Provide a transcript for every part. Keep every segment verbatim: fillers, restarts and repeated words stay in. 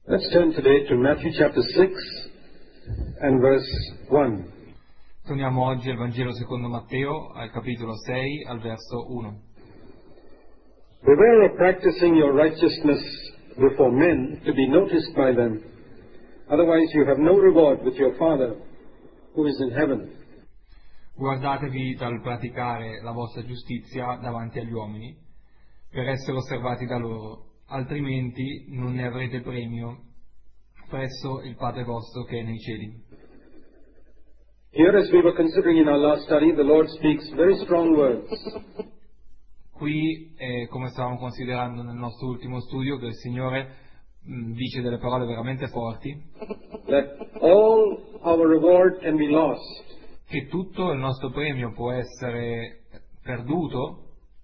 Let's turn today to Matthew chapter six and verse one. Torniamo oggi al Vangelo secondo Matteo, al capitolo sei, al verso uno. Beware of practicing your righteousness before men to be noticed by them. Otherwise you have no reward with your Father who is in heaven. Guardatevi dal praticare la vostra giustizia davanti agli uomini, per essere osservati da loro, altrimenti non ne avrete premio presso il Padre vostro che è nei cieli. Here, as we were considering in our last study, the Lord speaks very strong words. Qui, eh, come stavamo considerando nel nostro ultimo studio, che il Signore mh, dice delle parole veramente forti, That all our reward can be lost che tutto il nostro premio può essere perduto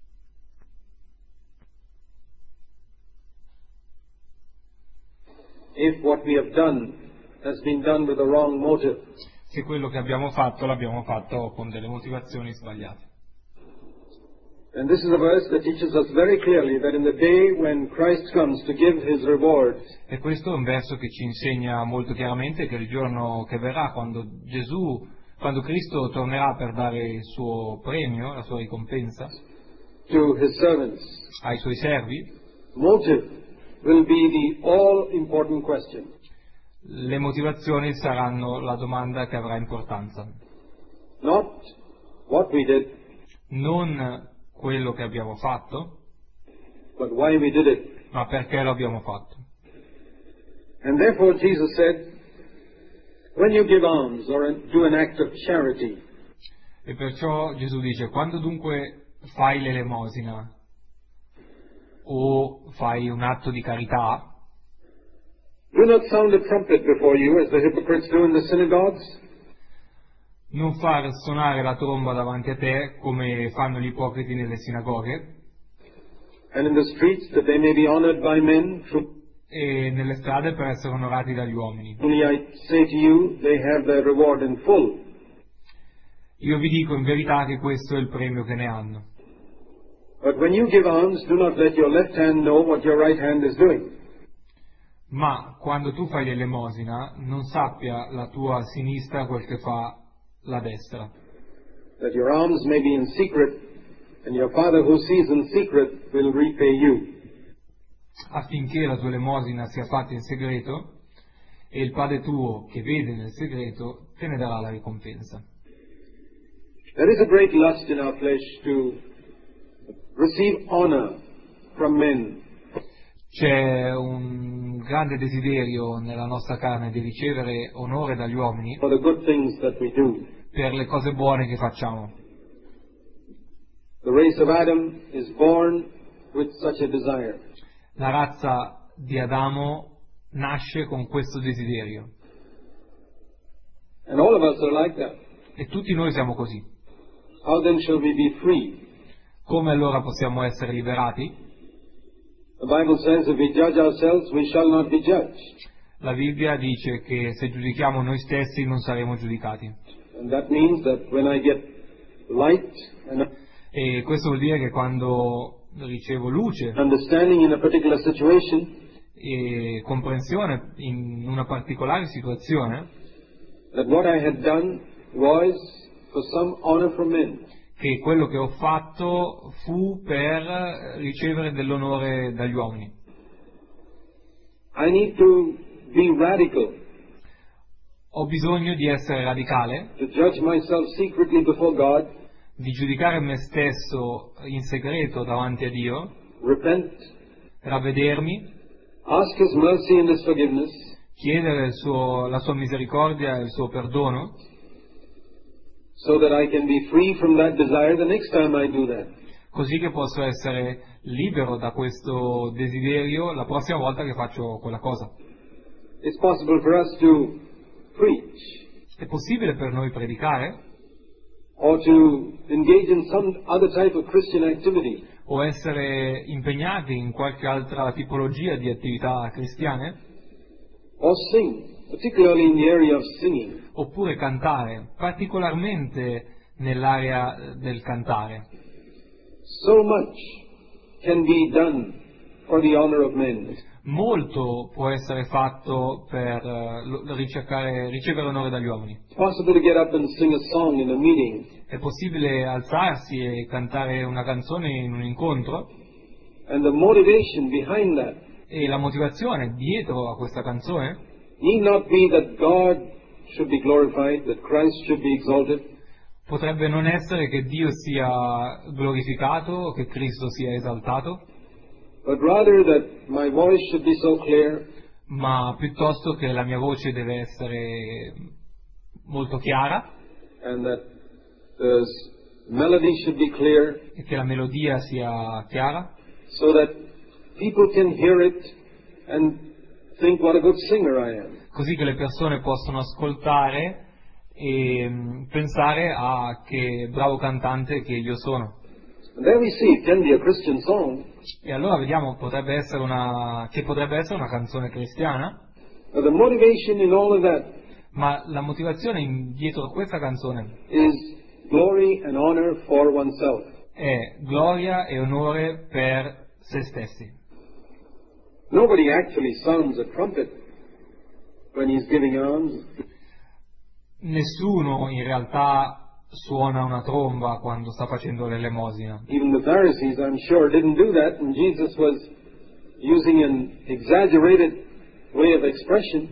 if what we have done has been done with the wrong motive. se quello che abbiamo fatto l'abbiamo fatto con delle motivazioni sbagliate. And this is a verse that teaches us very clearly that in the day when Christ comes to give his reward, E questo è un verso che ci insegna molto chiaramente che il giorno che verrà, quando Gesù, quando Cristo tornerà per dare il suo premio, la sua ricompensa to his servants, ai suoi servi, motive will be the all-important question. le motivazioni saranno la domanda che avrà importanza. Not what we did, Non quello che abbiamo fatto, but why we did it. ma perché lo abbiamo fatto. And therefore Jesus said, when you give alms or do an act of charity, E perciò Gesù dice, quando dunque fai l'elemosina o fai un atto di carità, do not sound a trumpet before you as the hypocrites do in the synagogues, non far suonare la tromba davanti a te come fanno gli ipocriti nelle sinagoghe and in the streets, that they may be honored by men. e nelle strade per essere onorati dagli uomini. Truly I say to you, they have their reward in full. Io vi dico in verità che questo è il premio che ne hanno. But when you give alms, do not let your left hand know what your right hand is doing, Ma quando tu fai l'elemosina, non sappia la tua sinistra quel che fa la destra, that your alms may be in secret, and your Father who sees in secret will repay you. affinché la tua elemosina sia fatta in segreto e il Padre tuo che vede nel segreto te ne darà la ricompensa. There is a great lust in our flesh to receive honor from men, C'è un grande desiderio nella nostra carne di ricevere onore dagli uomini for the good things that we do. per le cose buone che facciamo. The race of Adam is born with such a desire. La razza di Adamo nasce con questo desiderio And all of us are like that. e tutti noi siamo così. How then shall we be free? Come allora possiamo essere liberati? The Bible says if we judge ourselves, we shall not be judged. La Bibbia dice che se giudichiamo noi stessi non saremo giudicati. And that means that when I get light and E questo vuol dire che quando ricevo luce understanding in a particular situation, e comprensione in una particolare situazione, that what I had done was for some honor from men, che quello che ho fatto fu per ricevere dell'onore dagli uomini. I need to be radical, Ho bisogno di essere radicale, to judge myself secretly before God, di giudicare me stesso in segreto davanti a Dio, repent, ravvedermi, ask His mercy and His forgiveness, chiedere il suo- la sua misericordia e il suo perdono, so that I can be free from that desire the next time I do that. così che posso essere libero da questo desiderio la prossima volta che faccio quella cosa. It's possible for us to preach È possibile per noi predicare or to engage in some other type of Christian activity, o essere impegnati in qualche altra tipologia di attività cristiane, or sing, particularly in the area of singing. oppure cantare, particolarmente nell'area del cantare. So much can be done for the honor of men. Molto può essere fatto per eh, lo- ricercare, ricevere onore dagli uomini. It's possible to get up and sing a song in a meeting, È possibile alzarsi e cantare una canzone in un incontro and the motivation behind that e la motivazione dietro a questa canzone need not be that God should be glorified, that Christ should be exalted, potrebbe non essere che Dio sia glorificato, che Cristo sia esaltato, but rather that my voice should be so clear ma piuttosto che la mia voce deve essere molto chiara and that the s- melody should be clear e che la melodia sia chiara, so that people can hear it and think what a good singer I am. così che le persone possono ascoltare e mm, pensare a che bravo cantante che io sono. And there we see it can be a Christian song, E allora vediamo potrebbe essere una, che potrebbe essere una canzone cristiana, but the motivation in all of that ma la motivazione in- dietro a questa canzone is glory and honor for oneself. è gloria e onore per se stessi. Nobody actually sounds a trumpet when he's giving alms. Nessuno in realtà suona una tromba quando sta facendo l'elemosina. Even the Pharisees, I'm sure, didn't do that, and Jesus was using an exaggerated way of expression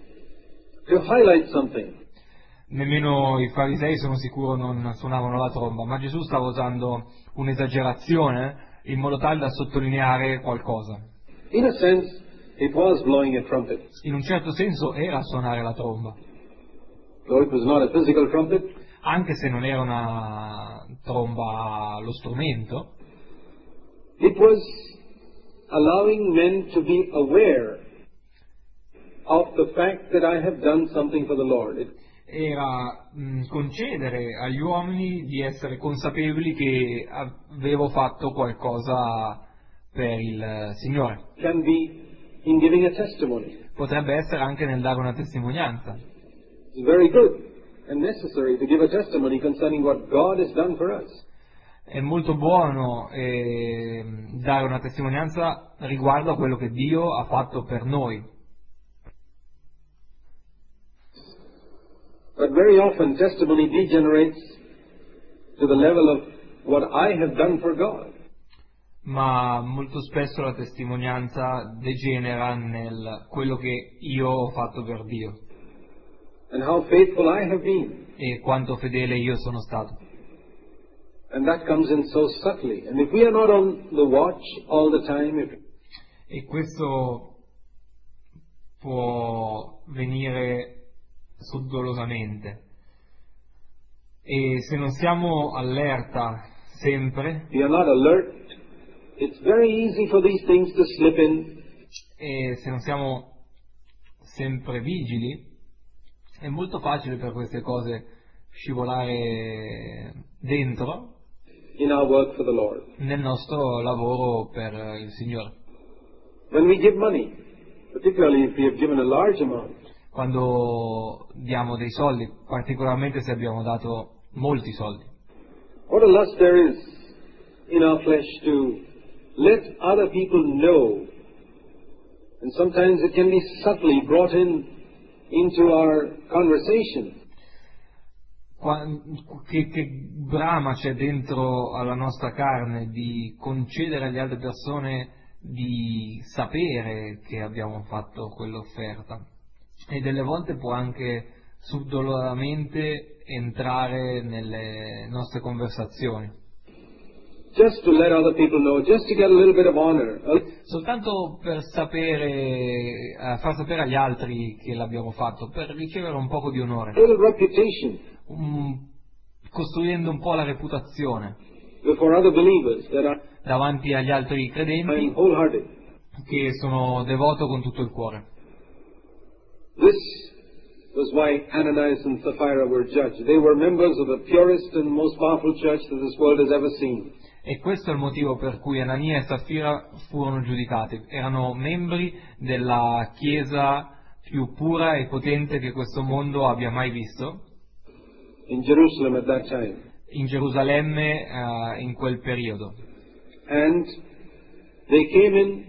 to highlight something. Nemmeno i farisei, sono sicuro, non suonavano la tromba, ma Gesù stava usando un'esagerazione in modo tale da sottolineare qualcosa. In a sense, it was blowing a trumpet. In un certo senso era suonare la tromba, Though it was not a physical trumpet, anche se non era una tromba allo strumento, it was allowing men to be aware of the fact that I have done something for the Lord. It era mh, concedere agli uomini di essere consapevoli che avevo fatto qualcosa per il Signore. can be in giving a testimony. Potrebbe essere anche nel dare una testimonianza. It's very good and necessary to give a testimony concerning what God has done for us. È molto buono eh, dare una testimonianza riguardo a quello che Dio ha fatto per noi. But very often testimony degenerates to the level of what I have done for God. Ma molto spesso la testimonianza degenera nel quello che io ho fatto per Dio And how faithful I have been. e quanto fedele io sono stato. And that comes in so subtly. And if we are not on the watch all the time, if E questo può venire subdolosamente. E se non siamo allerta sempre we are not alert, it's very easy for these things to slip in. e se non siamo sempre vigili, è molto facile per queste cose scivolare dentro in our work for the Lord. nel nostro lavoro per il Signore. When we give money, particularly if we have given a large amount, Quando diamo dei soldi, particolarmente se abbiamo dato molti soldi. what a lust there is in our flesh to let other people know. And sometimes it can be subtly brought in into our conversation. Qua- Che, che brama c'è dentro alla nostra carne di concedere alle altre persone di sapere che abbiamo fatto quell'offerta, e delle volte può anche subdoloramente entrare nelle nostre conversazioni, Just to let other people know, just to get a little bit of honor, a soltanto per sapere, eh, far sapere agli altri che l'abbiamo fatto, per ricevere un poco di onore, little reputation un- costruendo un po' la reputazione before other believers that I davanti agli altri am credenti wholehearted. che sono devoto con tutto il cuore. This was why Ananias and Sapphira were judged. They were members of the purest and most powerful church that this world has ever seen. E questo è il motivo per cui Anania e Saffira furono giudicati. Erano membri della Chiesa più pura e potente che questo mondo abbia mai visto, In Jerusalem at that time. in Gerusalemme eh, in quel periodo. And they came in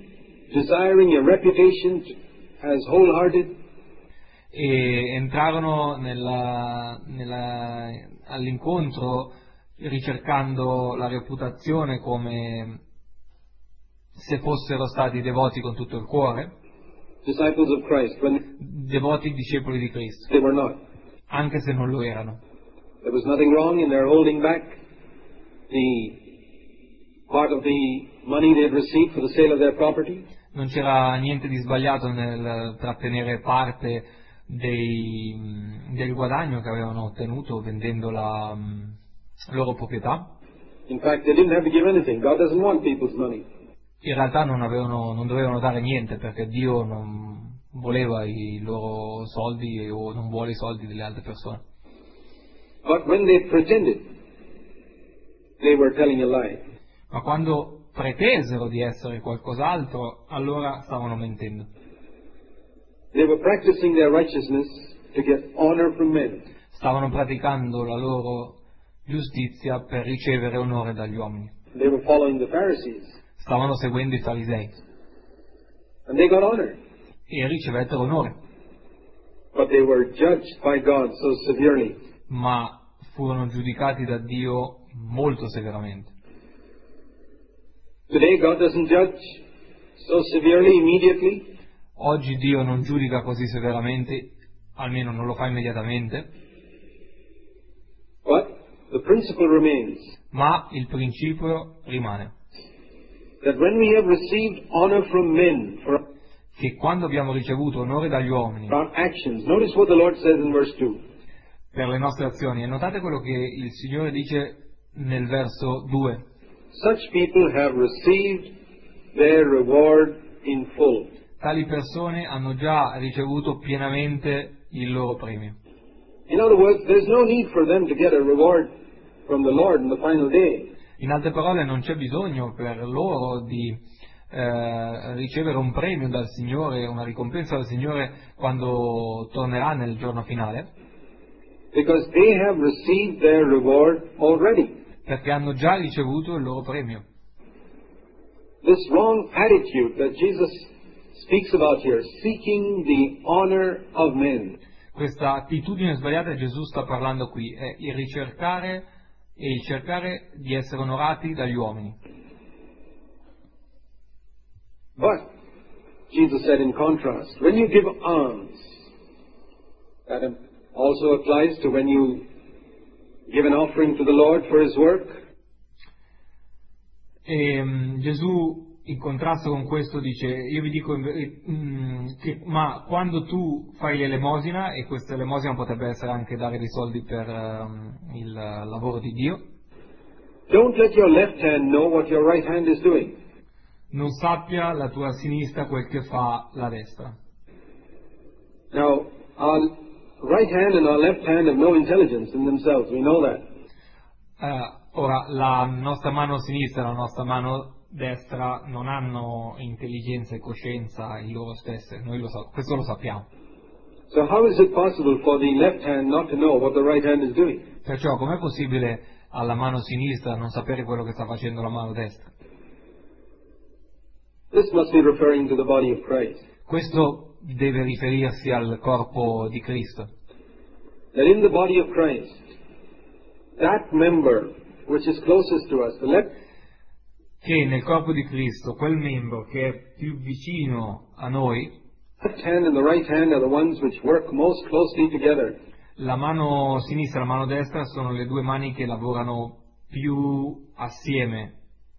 desiring a reputation as wholehearted. E entrarono nella, nella, all'incontro ricercando la reputazione come se fossero stati devoti con tutto il cuore, Disciples of Christ, when devoti discepoli di Cristo, they were not. anche se non lo erano. There was nothing wrong in their holding back the part of the money they had received for the sale of their property. Non c'era niente di sbagliato nel trattenere parte dei, del guadagno che avevano ottenuto vendendo la um, loro proprietà. In fact, they didn't have to give anything. God doesn't want people's money. In realtà non, avevano, non dovevano dare niente, perché Dio non voleva i loro soldi o non vuole i soldi delle altre persone. But when they pretended, they were telling a lie. Ma quando pretesero di essere qualcos'altro, allora stavano mentendo. They were practicing their righteousness to get honor from men. Stavano praticando la loro giustizia per ricevere onore dagli uomini. They were following the Pharisees, Stavano seguendo i farisei and they got honor. e ricevettero onore, But they were judged by God so severely. ma furono giudicati da Dio molto severamente. Today, God doesn't judge so severely immediately. Oggi Dio non giudica così severamente, almeno non lo fa immediatamente, But the principle remains ma il principio rimane, that when we have received honor from men for che quando abbiamo ricevuto onore dagli uomini our actions, notice what the Lord says in verse two. per le nostre azioni, e notate quello che il Signore dice nel verso due, Such people have received their reward in full. tali persone hanno già ricevuto pienamente il loro premio. In other words, there's no need for them to get a reward from the Lord in the final day. In altre parole, non c'è bisogno per loro di eh, ricevere un premio dal Signore, una ricompensa dal Signore quando tornerà nel giorno finale, Because they have received their reward already. perché hanno già ricevuto il loro premio. This wrong attitude that Jesus speaks about here, seeking the honor of men, Questa attitudine sbagliata che Gesù sta parlando qui è il ricercare e il cercare di essere onorati dagli uomini. But, Jesus said in contrast, when you give alms, that also applies to when you give an offering to the Lord for His work. E um, Gesù, in contrasto con questo, dice, io vi dico, eh, mm, che, ma quando tu fai l'elemosina, e questa elemosina potrebbe essere anche dare dei soldi per um, il lavoro di Dio, Don't let your left hand know what your right hand is doing. non sappia la tua sinistra quel che fa la destra. Now, our right hand and our left hand have no intelligence in themselves. We know that. Eh, ora, la nostra mano sinistra e la nostra mano destra non hanno intelligenza e coscienza in loro stesse, noi lo sa- questo lo sappiamo. So how is it possible for the left hand not to know what the right hand is doing? Perciò com'è possibile alla mano sinistra non sapere quello che sta facendo la mano destra? This must be referring to the body of Christ. Questo deve riferirsi al corpo di Cristo, That in the body of Christ, that member which is closest to us, the left che nel corpo di Cristo quel membro che è più vicino a noi, hand and the right hand are the ones which work most closely together. la mano sinistra e la mano destra sono le due mani che lavorano più assieme.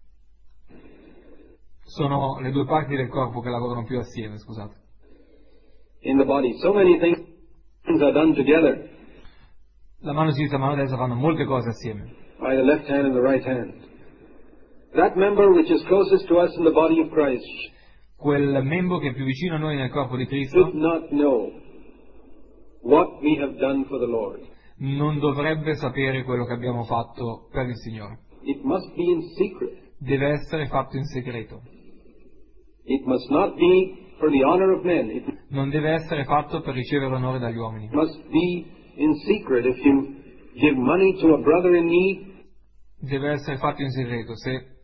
Sono le due parti del corpo che lavorano più assieme, scusate. In the body, so many things are done together La mano sinistra e la mano destra fanno molte cose assieme, by the left hand and the right hand. That member which is closest to us in the body of Christ quel membro che è più vicino a noi nel corpo di should Cristo not know what we have done for the Lord. non dovrebbe sapere quello che abbiamo fatto per il Signore. It must be in secret. Deve essere fatto in segreto. It must not be for the honor of men. It Non deve essere fatto per ricevere onore dagli uomini. must be in secret. If you give money to a brother in need, Deve essere fatto in segreto. Se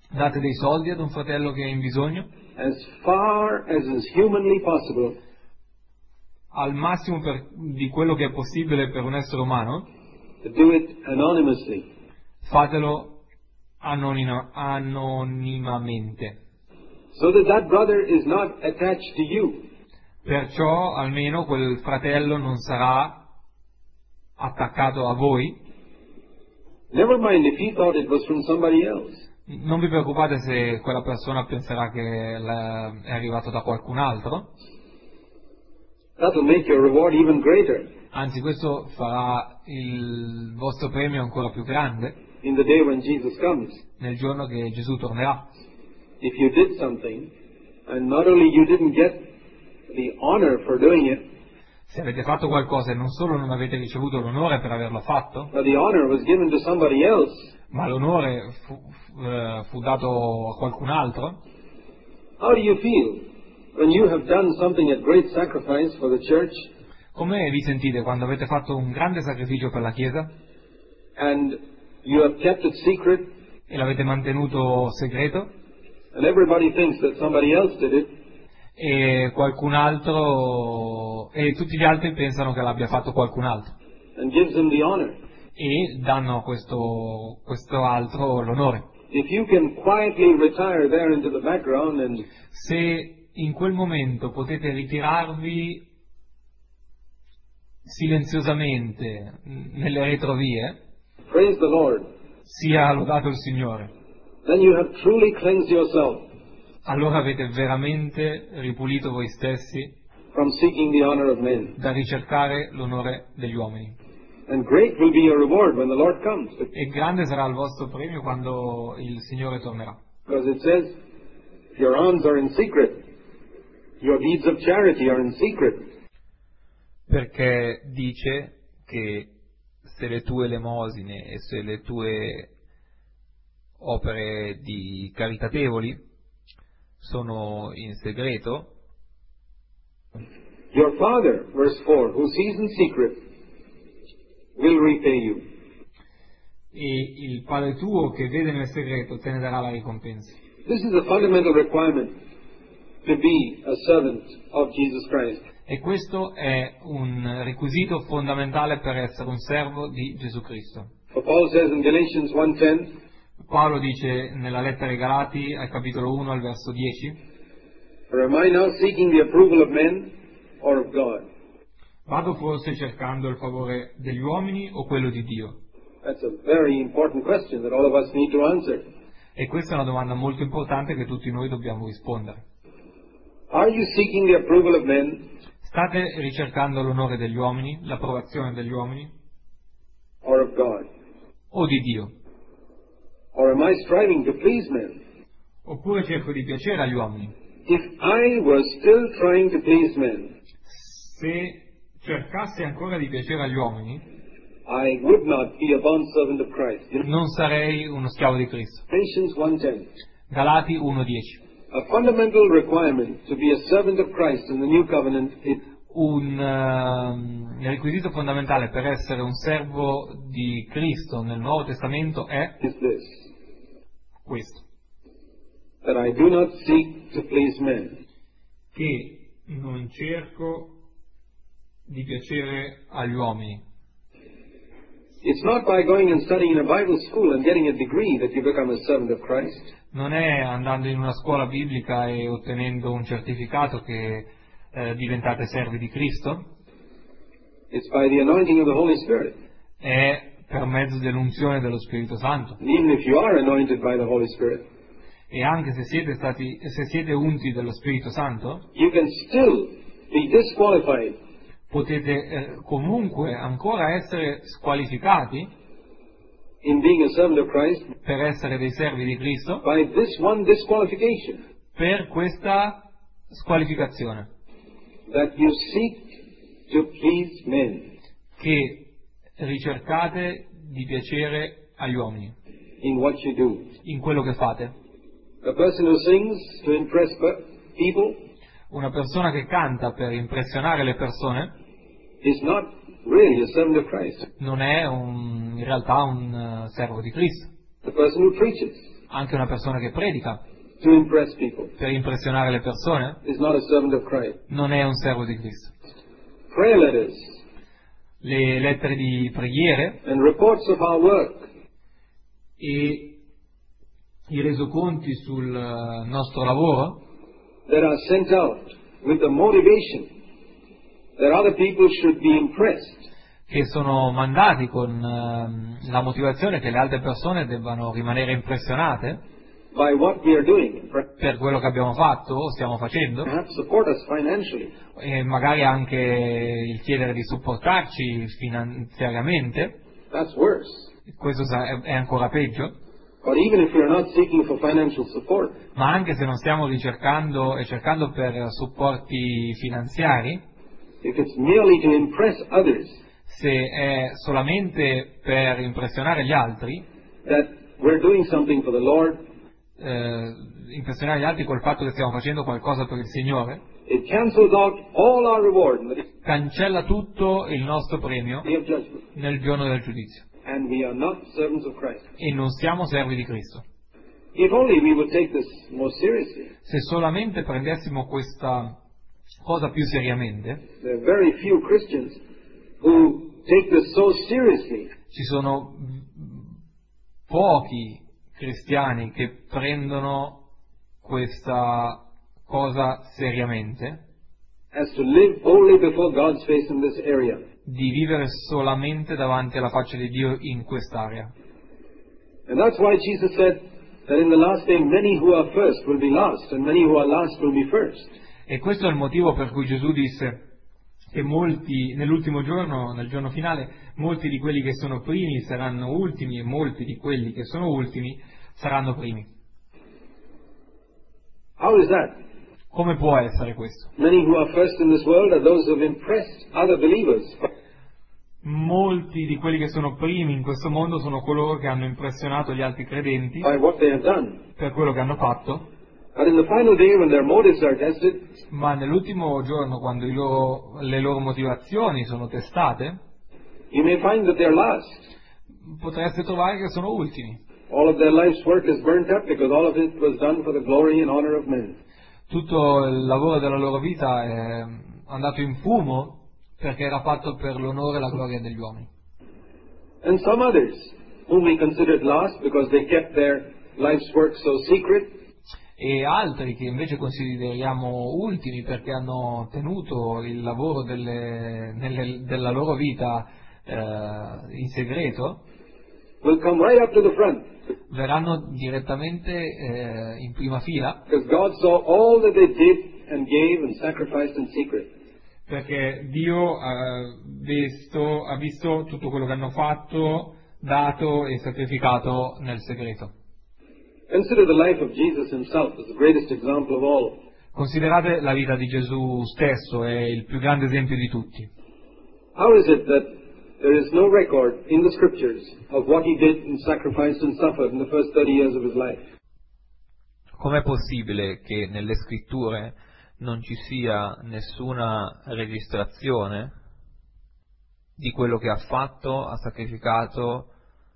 Date dei soldi ad un fratello che è in bisogno, as far as is humanly possible, al massimo per, di quello che è possibile per un essere umano, to do it anonymously, fatelo anonima- anonimamente. so that that brother is not attached to you. Perciò almeno quel fratello non sarà attaccato a voi. Never mind if he thought it was from somebody else. Non vi preoccupate se quella persona penserà che la- è arrivato da qualcun altro, That will make your reward even greater anzi questo farà il vostro premio ancora più grande in the day when Jesus comes. nel giorno che Gesù tornerà. If you did something, and not only you didn't get the honor for doing it, Se avete fatto qualcosa e non solo non avete ricevuto l'onore per averlo fatto, but the honor was given to somebody else, ma l'onore fu, fu, eh, fu dato a qualcun altro, how do you feel when you have done something at great sacrifice for the church come vi sentite quando avete fatto un grande sacrificio per la Chiesa and you have kept it secret e l'avete mantenuto segreto and everybody thinks that somebody else did it, e qualcun altro e tutti gli altri pensano che l'abbia fatto qualcun altro and gives him the honor? e danno a questo, questo altro l'onore. If you can quietly retire there into the background and Se in quel momento potete ritirarvi silenziosamente nelle retrovie, praise the Lord, sia lodato il Signore, then you have truly cleansed yourself allora avete veramente ripulito voi stessi from seeking the honor of men. da ricercare l'onore degli uomini. And great will be your reward when the Lord comes. E grande sarà il vostro premio quando il Signore tornerà. Because it says, your alms are in secret. Your deeds of charity are in secret. Perché dice che se le tue elemosine e se le tue opere di caritatevoli sono in segreto, Your Father, verse four, who sees in secret, will repay you. e il Padre tuo che vede nel segreto te ne darà la ricompensa. This is a fundamental requirement to be a servant of Jesus Christ. E questo è un requisito fondamentale per essere un servo di Gesù Cristo. For Paul says in Galatians one ten, Paolo dice nella lettera ai Galati, al capitolo uno, al verso dieci, or am I now seeking the approval of men or of God? vado forse cercando il favore degli uomini o quello di Dio? That's a very important question that all of us need to answer. E questa è una domanda molto importante che tutti noi dobbiamo rispondere. Are you seeking the approval of men State ricercando l'onore degli uomini, l'approvazione degli uomini or of God? o di Dio? Or am I striving to please men? Oppure cerco di piacere agli uomini? If I was still trying to please men, Se cercassi ancora di piacere agli uomini, I would not be a bondservant of Christ. You know, non sarei uno schiavo di Cristo. Galatians one ten. Galati uno dieci. A fundamental requirement to be a servant of Christ in the new covenant is Un uh, requisito fondamentale per essere un servo di Cristo nel Nuovo Testamento è is this, questo, that I do not seek to please men. che non cerco di piacere agli uomini. It's not by going and studying in a Bible school and getting a degree that you become a servant of Christ. Non è andando in una scuola biblica e ottenendo un certificato che eh, diventate servi di Cristo, It's by the anointing of the Holy Spirit. è per mezzo dell'unzione dello Spirito Santo. And even if you are anointed by the Holy Spirit, E anche se siete stati, se siete unti dello Spirito Santo, you can still be disqualified potete eh, comunque ancora essere squalificati in being a servant of Christ per essere dei servi di Cristo by this one disqualification, per questa squalificazione, that you seek to please men che ricercate di piacere agli uomini in what you do. in quello che fate. A person who sings to impress pe- people Una persona che canta per impressionare le persone is not really a servant of Christ. non è un, in realtà un uh, servo di Cristo. The person who preaches Anche una persona che predica to impress people per impressionare le persone is not a servant of Christ. non è un servo di Cristo. Prayer letters Le lettere di preghiere and reports of our work e i resoconti sul nostro lavoro that are sent out with the motivation that other people should be impressed che sono mandati con uh, la motivazione che le altre persone debbano rimanere impressionate by what we are doing, per quello che abbiamo fatto o stiamo facendo, perhaps support us financially. e magari anche il chiedere di supportarci finanziariamente, That's worse. questo è ancora peggio. But even if we are not seeking for financial support, Ma anche se non stiamo ricercando e cercando per supporti finanziari, if it's merely to impress others se è solamente per impressionare gli altri, that we're doing something for the Lord, eh, impressionare gli altri col fatto che stiamo facendo qualcosa per il Signore, it cancels out all our reward in the cancella tutto il nostro premio day of judgment. nel giorno del giudizio. And we are not servants of Christ. E non siamo servi di Cristo. If only we would take this more seriously. Se solamente prendessimo questa cosa più seriamente, There are very few Christians who take this so seriously ci sono pochi cristiani che prendono questa cosa seriamente, as to live only before God's face in this area. di vivere solamente davanti alla faccia di Dio in quest'area. And that's why Jesus said that in the last day many who are first will be last and many who are last will be first. E questo è il motivo per cui Gesù disse che molti, nell'ultimo giorno, nel giorno finale, molti di quelli che sono primi saranno ultimi e molti di quelli che sono ultimi saranno primi. How is that? Come può essere questo? Many who are first in this world are those who have impressed other believers Molti di quelli che sono primi in questo mondo sono coloro che hanno impressionato gli altri credenti by what they have done. per quello che hanno fatto, But in the final day when their motives are tested, ma nell'ultimo giorno, quando i loro, le loro motivazioni sono testate, you may find that they're last. potreste trovare che sono ultimi. All of their life's work is burnt up because all of it was done for the glory and honor of men. Tutto il lavoro della loro vita è andato in fumo perché era fatto per l'onore e la gloria degli uomini. And some others, whom we considered last because they kept their life's work so secret, E altri che invece consideriamo ultimi perché hanno tenuto il lavoro delle, nelle, della loro vita eh, in segreto, will come right up to the front verranno direttamente eh, in prima fila because God saw all that they did and gave and sacrificed in secret. perché Dio ha visto, ha visto tutto quello che hanno fatto, dato e sacrificato nel segreto. Consider the life of Jesus himself as the greatest example of all. Considerate la vita di Gesù stesso, è il più grande esempio di tutti. How is it that there is no record in the scriptures of what he did and sacrificed and suffered in the first thirty years of his life? Com'è possibile che nelle scritture non ci sia nessuna registrazione di quello che ha fatto, ha sacrificato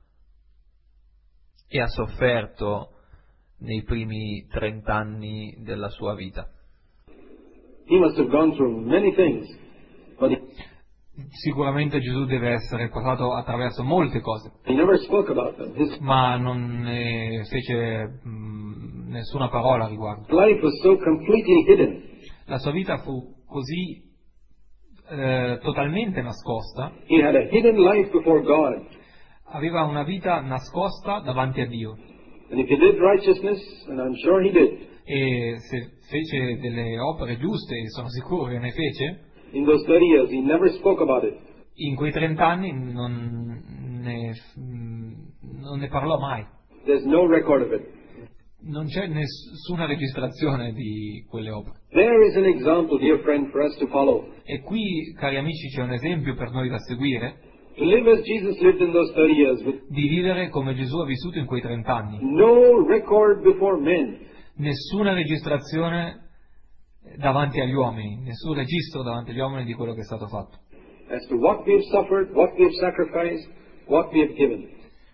e ha sofferto nei primi trent'anni della sua vita? He must have gone through many things, but he, Sicuramente Gesù deve essere passato attraverso molte cose, he never spoke about them. His ma non ne fece mh, nessuna parola a riguardo. life was so completely hidden. La sua vita fu così eh, totalmente nascosta, He had a hidden life before God. aveva una vita nascosta davanti a Dio, And if he did righteousness, and I'm sure he did, e se fece delle opere giuste, e sono sicuro che ne fece, in those thirty years, he never spoke about it. in quei trent'anni non ne, non ne parlò mai. There's no record of it. Non c'è nessuna registrazione di quelle opere. There is an example, dear friend, for us to follow. E qui, cari amici, c'è un esempio per noi da seguire, To live as Jesus lived in those thirty years, with di vivere come Gesù ha vissuto in quei trent'anni. no record before men. Nessuna registrazione davanti agli uomini, nessun registro davanti agli uomini di quello che è stato fatto. As to what we have suffered, what we have sacrificed, what we have given.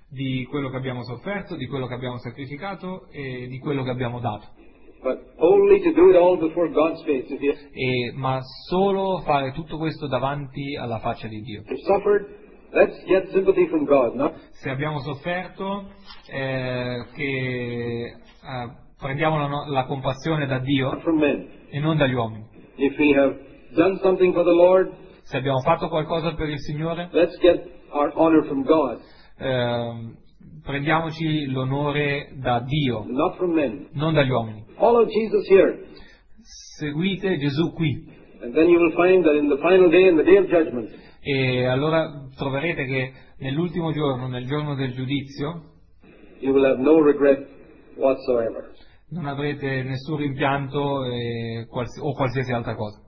di quello che abbiamo sofferto, di quello che abbiamo sacrificato e di quello che abbiamo dato. But only to do it all before God's face. If you E, ma solo fare tutto questo davanti alla faccia di Dio. have suffered, let's get sympathy from God, not Se abbiamo sofferto, eh, che eh, prendiamo la, no- la compassione da Dio from men. e non dagli uomini. If we have done something for the Lord, Se abbiamo fatto qualcosa per il Signore, let's get our honor from God, eh, prendiamoci l'onore da Dio, not from men. non dagli uomini. Follow Jesus here, Seguite Gesù qui and then you will find that in the final day, in the day of judgment, e allora troverete che nell'ultimo giorno, nel giorno del giudizio, you will have no regret whatsoever. non avrete nessun rimpianto eh, quals- o qualsiasi altra cosa.